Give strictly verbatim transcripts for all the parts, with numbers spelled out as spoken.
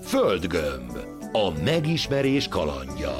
Földgömb. A megismerés kalandja.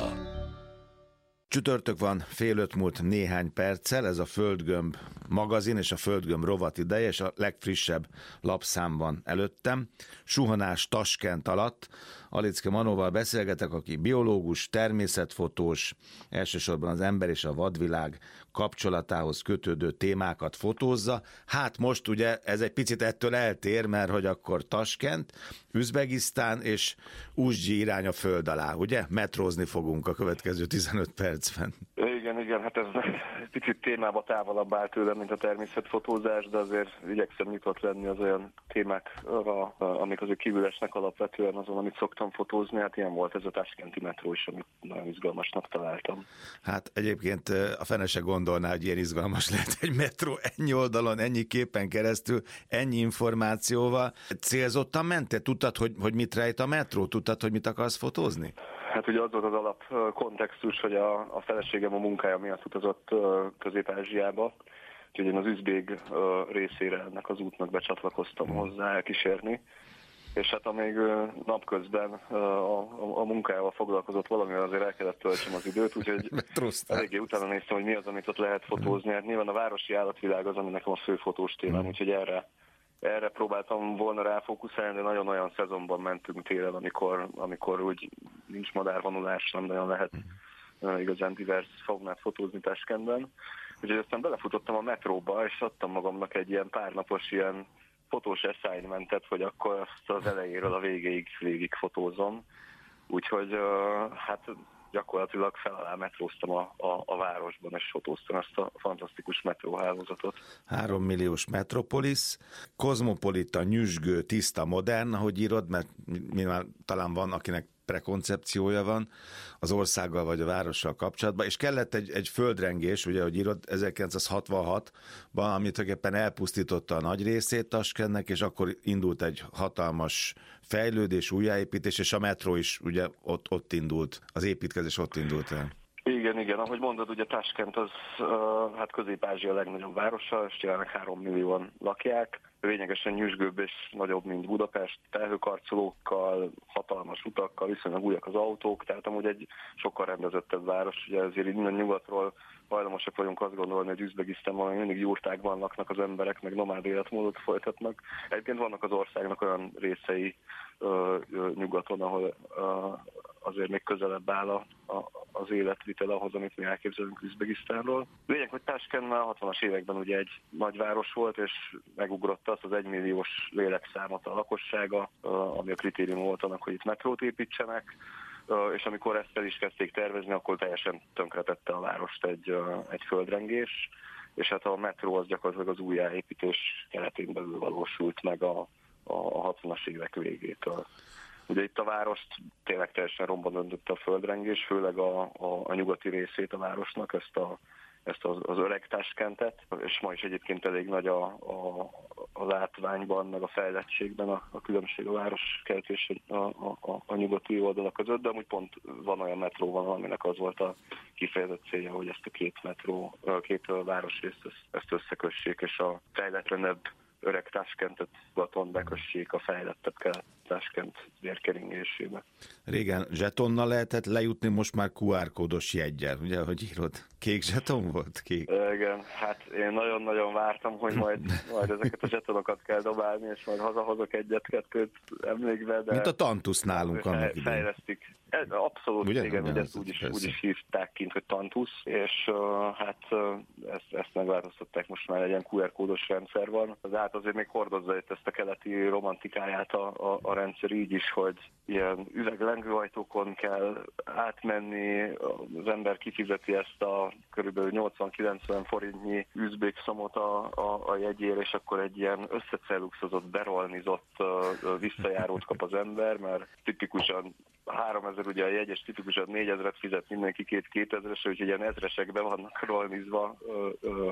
Csütörtök van, fél öt múlt néhány perccel, ez a Földgömb magazin és a Földgömb rovat ideje, és a legfrissebb lapszámban előttem. Suhanás Taskent alatt Alicke Manóval beszélgetek, aki biológus, természetfotós, elsősorban az ember és a vadvilág kapcsolatához kötődő témákat fotózza. Hát most ugye ez egy picit ettől eltér, mert hogy akkor Taskent, Üzbegisztán és Uzsgyi irány a föld alá, ugye? Metrózni fogunk a következő tizenöt percben. Igen, igen, hát ez egy picit témába távolabb áll tőlem, mint a természetfotózás, de azért igyekszem nyitott lenni az olyan témákra, amik azért kívül esnek alapvetően azon, amit szoktam fotózni. Hát ilyen volt ez a taskenti metró is, amit nagyon izgalmasnak találtam. Hát egyébként a fene se gondolná, hogy ilyen izgalmas lehet egy metró ennyi oldalon, ennyi képen keresztül, ennyi információval. Célzottan mentél? Tudtad, hogy, hogy mit rejt a metró? Tudtad, hogy mit akarsz fotózni? Hát ugye az volt az alap kontextus, hogy a, a feleségem a munkája miatt utazott Közép-Ázsiába, úgyhogy én az üzbég részére ennek az útnak becsatlakoztam hozzá elkísérni. És hát amíg napközben a, a, a munkájával foglalkozott valamivel, azért el kellett töltsem az időt, úgyhogy eléggé utána néztem, hogy mi az, amit ott lehet fotózni. Hát nyilván a városi állatvilág az, ami nekem a fő fotós témám, úgyhogy erre Erre próbáltam volna ráfókuszálni, de nagyon olyan szezonban mentünk télen, amikor, amikor úgy nincs madárvonulás, nem nagyon lehet uh, igazán divers faunát fotózni Taskentben. Úgyhogy aztán belefutottam a metróba, és adtam magamnak egy ilyen párnapos ilyen fotós assignmentet, hogy akkor azt az elejéről a végéig végig fotózom. Úgyhogy uh, hát gyakorlatilag fel alá metróztam a, a, a városban, és fotóztam ezt a fantasztikus metróhálózatot. Három milliós metropolis, kozmopolita, nyüzsgő, tiszta, modern, ahogy írod, mert mi már talán van, akinek prekoncepciója van az országgal vagy a várossal kapcsolatban, és kellett egy, egy földrengés, ugye, hogy írod, ezerkilencszázhatvanhatban, amit tulajdonképpen elpusztította a nagy részét Taskentnek, és akkor indult egy hatalmas fejlődés, újjáépítés, és a metró is ugye ott, ott indult, az építkezés ott indult el. Igen, igen, ahogy mondod, ugye Taskent az uh, hát Közép-Ázsia legnagyobb városa, és jelenleg három millióan lakják. Lényegesen nyüzsgőbb és nagyobb, mint Budapest, felhőkarcolókkal, hatalmas utakkal, viszonylag újak az autók, tehát amúgy egy sokkal rendezettebb város, ugye ezért így minden nyugatról hajlamosak vagyunk azt gondolni, hogy Üzbegisztánban mindig jurtákban laknak az emberek, meg nomád életmódot folytatnak. Egyébként vannak az országnak olyan részei ö, ö, nyugaton, ahol ö, azért még közelebb áll a, a, az életvitel ahhoz, amit mi elképzelünk Üzbegisztánról. Lényeg, hogy Taskent már a hatvanas években ugye egy nagyváros volt, és megugrott azt az egymilliós lélekszámot a lakossága, ami a kritérium volt annak, hogy itt metrót építsenek, és amikor ezt el is kezdték tervezni, akkor teljesen tönkretette a várost egy, egy földrengés, és hát a metró az gyakorlatilag az újjáépítés keretén belül valósult meg a, a hatvanas évek végétől. Ugye itt a várost tényleg teljesen romba döntötte a földrengés, főleg a, a, a nyugati részét a városnak, ezt a ezt az, az öreg Taskentet, és ma is egyébként elég nagy a, a, a látványban, meg a fejlettségben a, a különbség a városkert és a, a, a, a nyugati oldalak között, de amúgy pont van olyan metróvonal, aminek az volt a kifejezett célja, hogy ezt a két metró, két városrészt ezt összekössék, és a fejletlenebb öreg Taskentet Baton bekössék a fejlettebb kelet Taskent vérkeringésébe. Régen zsetonnal lehetett lejutni, most már kú ár kódos jeggyel, ugye, hogy írod? Kék zseton volt? Kék. Igen, hát én nagyon-nagyon vártam, hogy majd, majd ezeket a zsetonokat kell dobálni, és majd hazahozok egyet-kettőt emlékbe, de... Mint a Tantusz nálunk fej, annak idején. Fejlesztik. Ez, abszolút, ugye? igen, ugye ezt úgy is, úgy is hívták kint, hogy Tantusz, és uh, hát uh, ezt, ezt megváltoztatták, most már egy ilyen kú er kódos rendszer van. Az át azért még hordozza itt ezt a keleti romantikáját a, a, a rendszer így is, hogy ilyen üveglengőajtókon kell átmenni, az ember kifizeti ezt a körülbelül nyolcvan-kilencven forintnyi üzbék szamot a, a, a jegyér, és akkor egy ilyen összecelluxozott, berolnizott uh, visszajárót kap az ember, mert tipikusan háromezer ugye a jegy, és tipikusan négyezret fizet mindenki két kétezresre, úgyhogy ilyen ezresekbe vannak rolnizva ö, ö,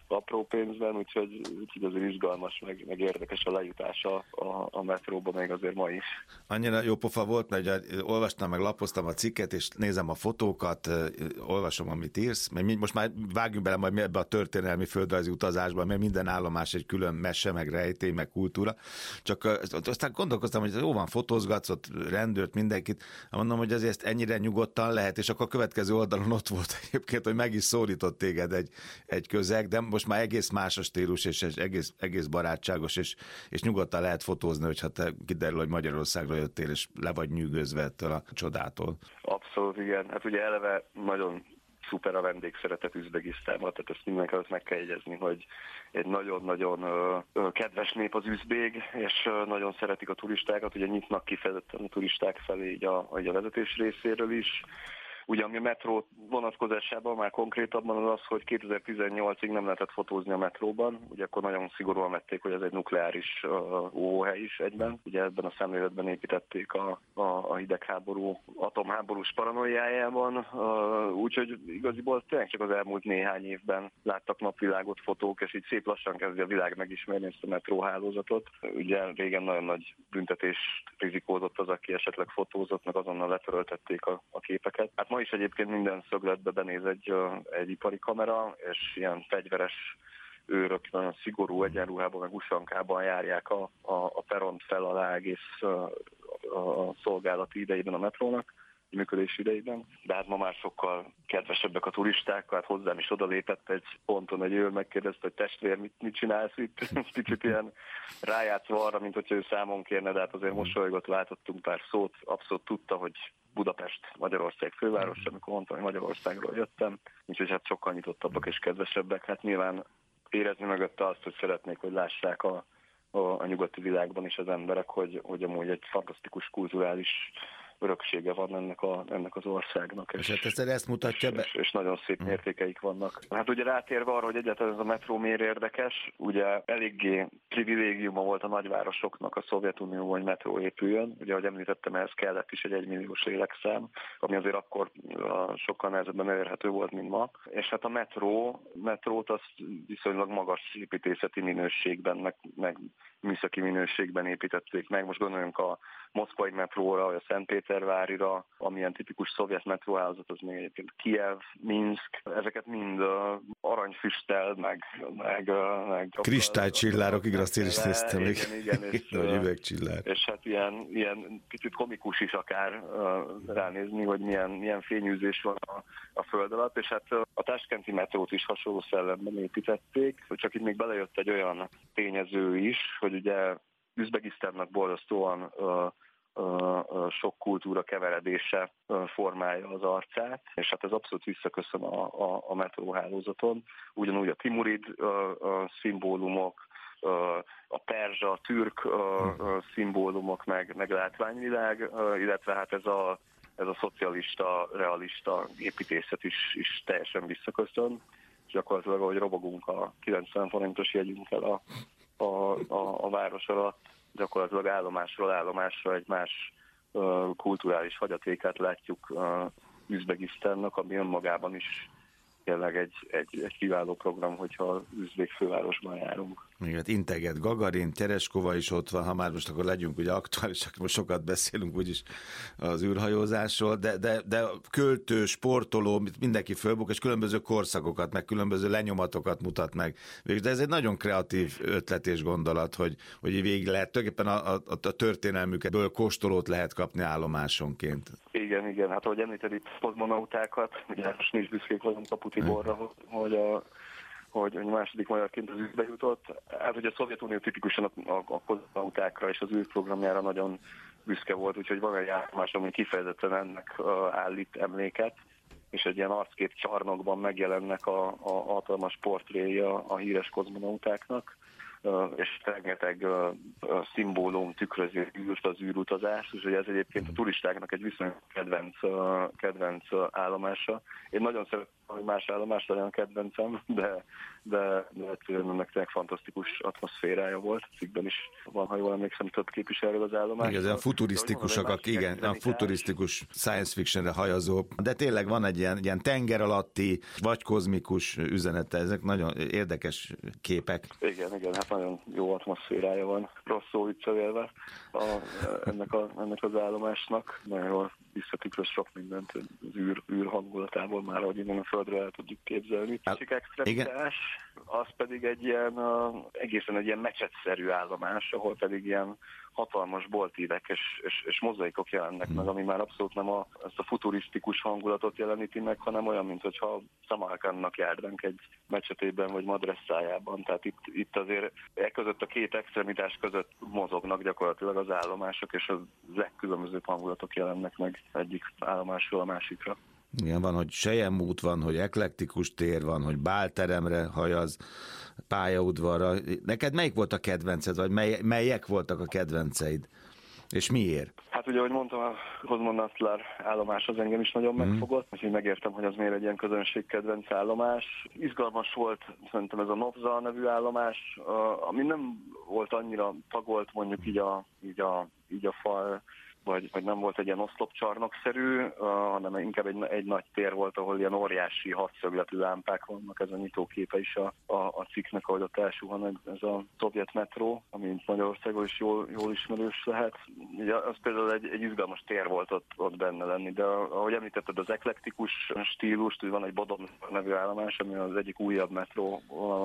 apró pénzben, úgyhogy, úgyhogy azért izgalmas, meg, meg érdekes a lejutása a, a metróba még azért ma is. Annyira jó pofa volt, mert ugye, olvastam meg, lapoztam a cikket, és nézem a fotókat, olvasom, amit írsz, mert most már vágjunk bele majd ebbe a történelmi földrajzi utazásba, mert minden állomás egy külön mese, meg rejtély, meg kultúra. Csak aztán gondolkoztam, hogy jó van, fotózgatsz, ott rendőrt, mindenkit, mondom, hogy azért ennyire nyugodtan lehet, és akkor a következő oldalon ott volt egyébként, hogy meg is szólított téged egy, egy közeg, de most már egész más a stílus, és egész, egész barátságos, és, és nyugodtan lehet fotózni, hogyha te kiderül, hogy Magyarországra jöttél, és le vagy nyűgözve ettől a csodától. Abszolút, igen. Hát ugye eleve nagyon szuper a vendégszeretet Üzbegisztánban, tehát ezt mindenki meg kell jegyezni, hogy egy nagyon-nagyon ö, kedves nép az üzbég, és ö, nagyon szeretik a turistákat, ugye nyitnak kifejezetten a turisták felé így a, így a vezetés részéről is. Ugye ami a metró vonatkozásában már konkrétabban az az, hogy kétezer-tizennyolcig nem lehetett fotózni a metróban, ugye akkor nagyon szigorúan vették, hogy ez egy nukleáris uh, óvóhely is egyben, ugye ebben a szemléletben építették a, a, a hidegháború atomháborús paranoiájában, uh, úgyhogy igaziból tényleg csak az elmúlt néhány évben láttak napvilágot fotók, és így szép lassan kezdi a világ megismerni ezt a metróhálózatot. Ugye régen nagyon nagy büntetést rizikózott az, aki esetleg fotózott, meg azonnal letöröltették a, a képeket. Hát ma is egyébként minden szögletbe benéz egy, egy ipari kamera, és ilyen fegyveres őrök nagyon szigorú egyenruhában, meg usankában járják a, a, a peront fel alá egész a, a szolgálati idejében a metrónak, működés idejében. De hát ma már sokkal kedvesebbek a turisták, hát hozzám is odalépett egy ponton egy őr, megkérdezte, hogy testvér, mit, mit csinálsz itt? Kicsit ilyen rájátszva arra, mint hogyha ő számon kérne, de hát azért mosolygott, váltottunk pár szót, abszolút tudta, hogy Budapest, Magyarország főváros, amikor mondtam, hogy Magyarországról jöttem, úgyhogy hát sokkal nyitottabbak és kedvesebbek. Hát nyilván érezni mögötte azt, hogy szeretnék, hogy lássák a, a, a nyugati világban is az emberek, hogy, hogy amúgy egy fantasztikus kulturális öröksége van ennek, a, ennek az országnak. És, és hát ezt mutatja be? És, és nagyon szép mértékeik vannak. Hát ugye rátérve arra, hogy egyáltalán ez a metró miért érdekes, ugye eléggé privilégiuma volt a nagyvárosoknak a Szovjetunióban, hogy metró épüljön. Ugye, ahogy említettem, ehhez kellett is egy egymilliós lélekszám, ami azért akkor sokkal nehezebben elérhető volt, mint ma. És hát a metró, metrót azt viszonylag magas építészeti minőségben, meg, meg műszaki minőségben építették meg. Most gondoljunk a moszkvai metróra, vagy a Szentpétervárira, amilyen tipikus szovjet metróhálózat, az még egyébként Kijev, Minszk, ezeket mind uh, aranyfüsttel, meg... meg, uh, meg kristálycsillárok, igaz, azt én is néztem még. Igen, igen, és, nagy üvegcsillár. És hát ilyen, ilyen kicsit komikus is akár uh, ránézni, hogy milyen, milyen fényűzés van a, a föld alatt, és hát uh, a táskenti metrót is hasonló szellemben építették, csak itt még belejött egy olyan tényező is, hogy ugye Üzbegisztánnak borzasztóan uh, uh, sok kultúra keveredése uh, formálja az arcát, és hát ez abszolút visszaköszön a, a, a metróhálózaton. Ugyanúgy a timurid uh, uh, szimbólumok, uh, a perzsa, a türk uh, uh, szimbólumok, meg, meg látványvilág, uh, illetve hát ez a, ez a szocialista, realista építészet is, is teljesen visszaköszön. És gyakorlatilag, ahogy robogunk a kilencven forintos jegyünkkel a A, a, a város alatt, gyakorlatilag állomásról állomásra egy más uh, kulturális hagyatékát látjuk uh, Üzbegisztánnak, ami önmagában is tényleg egy, egy, egy kiváló program, hogyha üzbék fővárosban járunk. Igen, integet Gagarin, Tereskova is ott van, ha már most akkor legyünk ugye aktuálisak, most sokat beszélünk úgyis az űrhajózásról, de, de, de költő, sportoló, mindenki fölbuk, és különböző korszakokat, meg különböző lenyomatokat mutat meg. De ez egy nagyon kreatív ötlet és gondolat, hogy, hogy végig lehet, tulajdonképpen a, a, a történelmükből kóstolót lehet kapni állomásonként. Igen, igen, hát ahogy említed itt kozmonautákat, ugye most mi is büszkék vagyunk a Putiborra, hogy a hogy a második magyarként az űrbe jutott. Hát ugye a Szovjetunió tipikusan a, a, a kozmonautákra és az űrprogramjára nagyon büszke volt, úgyhogy van egy állomás, ami kifejezetten ennek uh, állít emléket, és egy ilyen arckép csarnokban megjelennek a, a hatalmas portréi a, a híres kozmonautáknak, uh, és rengeteg uh, uh, szimbólum tükrözi űrt, az űrutazást, úgyhogy ez egyébként a turistáknak egy viszonylag kedvenc, uh, kedvenc uh, állomása. Én nagyon szeretem hogy más állomás legyen a kedvencem, de, de, de egyszerűen ennek tényleg fantasztikus atmoszférája volt. Cikkben is van, ha jól emlékszem, több képviselő az állomás. Igen, ezek futurisztikusak, akik, igen, a futurisztikus science fictionre hajazó, de tényleg van egy ilyen, ilyen tenger alatti, vagy kozmikus üzenete, ezek nagyon érdekes képek. Igen, igen, hát nagyon jó atmoszférája van, rossz szó viccelélve a, ennek, a, ennek az állomásnak. Nagyon jól visszatükröz sok mindent az űr, űr hangulatából már, ahogy innen a Földről el tudjuk képzelni. Másik extremitás, az pedig egy ilyen, uh, egészen egy ilyen mecsetszerű állomás, ahol pedig ilyen hatalmas boltívek és, és, és mozaikok jelennek meg, ami már abszolút nem a, ezt a futurisztikus hangulatot jeleníti meg, hanem olyan, mint hogyha Samarkandnak járnánk egy mecsetében vagy madresszájában. Tehát itt, itt azért e között a két extremitás között mozognak gyakorlatilag az állomások, és a legkülönbözőbb hangulatok jelennek meg egyik állomásról a másikra. Igen, van, hogy selyemút van, hogy eklektikus tér van, hogy bálteremre hajaz, pályaudvarra. Neked melyik volt a kedvenced, vagy mely, melyek voltak a kedvenceid? És miért? Hát ugye, ahogy mondtam, a Kozma Nászlár állomás az engem is nagyon mm. megfogott, úgyhogy megértem, hogy az miért egy ilyen közönségkedvenc állomás. Izgalmas volt szerintem ez a Novza nevű állomás, ami nem volt annyira tagolt mondjuk így a, így a, így a fal, vagy, vagy nem volt egy ilyen oszlopcsarnokszerű, uh, hanem inkább egy, egy nagy tér volt, ahol ilyen óriási hatszögletű lámpák vannak, ez a nyitóképe is a, a, a cikknek, ahogy ott elsuhan ez a szovjet metró, ami Magyarországon is jól, jól ismerős lehet. Ugye az például egy, egy izgalmas tér volt ott, ott benne lenni, de ahogy említetted, az eklektikus stílust, hogy van egy Bodom nevű állomás, ami az egyik újabb metró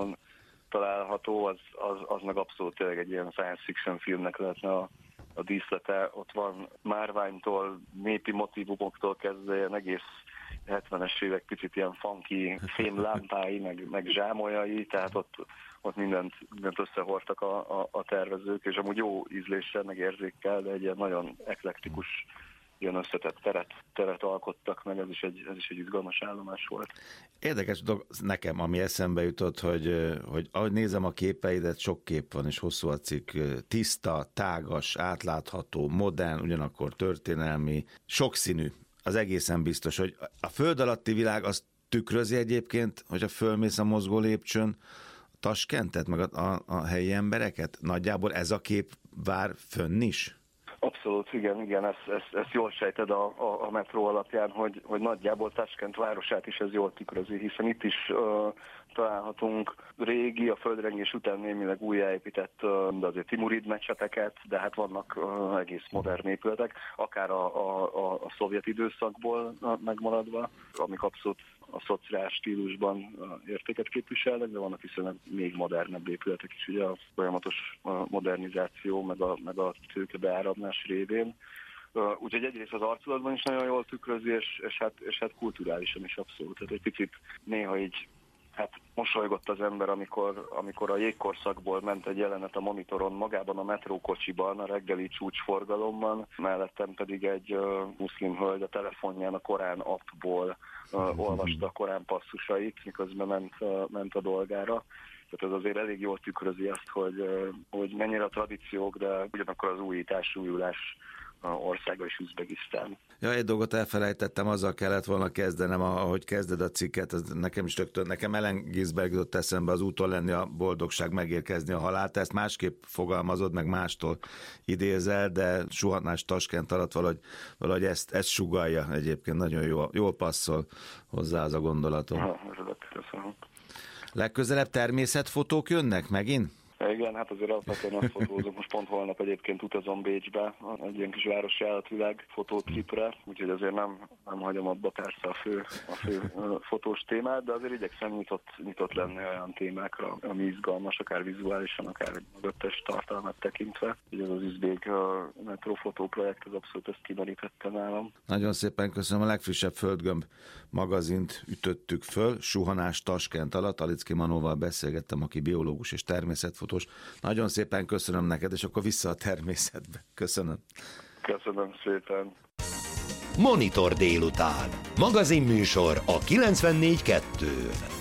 található, az, az, az meg abszolút tényleg egy ilyen science fiction filmnek lehetne a a díszlete, ott van márványtól, népi motívumoktól kezdve ilyen egész hetvenes évek picit ilyen funky fémlámpái, meg, meg zsámolyai, tehát ott, ott mindent, mindent összehordtak a, a, a tervezők, és amúgy jó ízléssel, meg érzékkel, de egy ilyen nagyon eklektikus, ilyen összetett teret, teret alkottak meg, ez is, egy, ez is egy izgalmas állomás volt. Érdekes dolog nekem, ami eszembe jutott, hogy, hogy ahogy nézem a képeidet, sok kép van, és hosszú a cikk, tiszta, tágas, átlátható, modern, ugyanakkor történelmi, sokszínű. Az egészen biztos, hogy a föld alatti világ azt tükrözi egyébként, hogyha fölmész a mozgó lépcsőn, Taskentet, meg a, a, a helyi embereket? Nagyjából ez a kép vár fönn is? Abszolút, igen, igen, ezt, ezt, ezt jól sejted a, a, a metró alapján, hogy, hogy nagyjából Taskent városát is ez jól tükrözi, hiszen itt is uh, találhatunk régi, a földrengés után némileg újjáépített, uh, de azért timurid mecseteket, de hát vannak uh, egész modern épületek, akár a, a, a, a szovjet időszakból megmaradva, amik abszolút a szociális stílusban értéket képviselnek, de vannak viszont még modernebb épületek is, ugye a folyamatos modernizáció, meg a, meg a tőke beáramlás révén. Úgyhogy egyrészt az arculatban is nagyon jól tükrözi, és, és, hát, és hát kulturálisan is abszolút. Tehát egy picit néha így hát mosolygott az ember, amikor, amikor a jégkorszakból ment egy jelenet a monitoron, magában a metrókocsiban, a reggeli csúcsforgalomban, mellettem pedig egy uh, muszlim hölgy a telefonján a Korán appból uh, olvasta a Korán passzusait, miközben ment, uh, ment a dolgára. Tehát ez azért elég jól tükrözi azt, hogy, uh, hogy mennyire a tradíciók, de ugyanakkor az újítás, újulás országa is Üzbegisztán. Ja, egy dolgot elfelejtettem, azzal kellett volna kezdenem, ahogy kezded a cikket, ez nekem is rögtön, nekem Ellen Ginsberg jutott eszembe, az úton lenni a boldogság, megérkezni a halál. Te ezt másképp fogalmazod, meg mástól idézel, de suhanás Taskent alatt valahogy, valahogy ezt, ezt sugallja egyébként, nagyon jó, jól passzol hozzá az a gondolatom. Ha, köszönöm. Legközelebb természetfotók jönnek megint? Igen, hát azért alapvetően azt fotózok, most pont holnap egyébként utazom Bécsbe, egy ilyen kis városi állatvilág fotótripre, úgyhogy azért nem, nem hagyom abba persze a fő, a fő fotós témát, de azért igyekszem nyitott, nyitott lenni olyan témákra, ami izgalmas, akár vizuálisan, akár mögöttes tartalmat tekintve. Ugye az üzbék metrófotó projekt, az abszolút ezt kimerítette nálam. Nagyon szépen köszönöm, a legfrissebb Földgömb magazint ütöttük föl, suhanás Taskent alatt, Aliczky Manóval beszélgettem, aki biológus és természetfotós. Nagyon szépen köszönöm neked, és akkor vissza a természetbe. Köszönöm. Köszönöm szépen. Monitor délután. Magazinműsor a kilencvennégy kettő.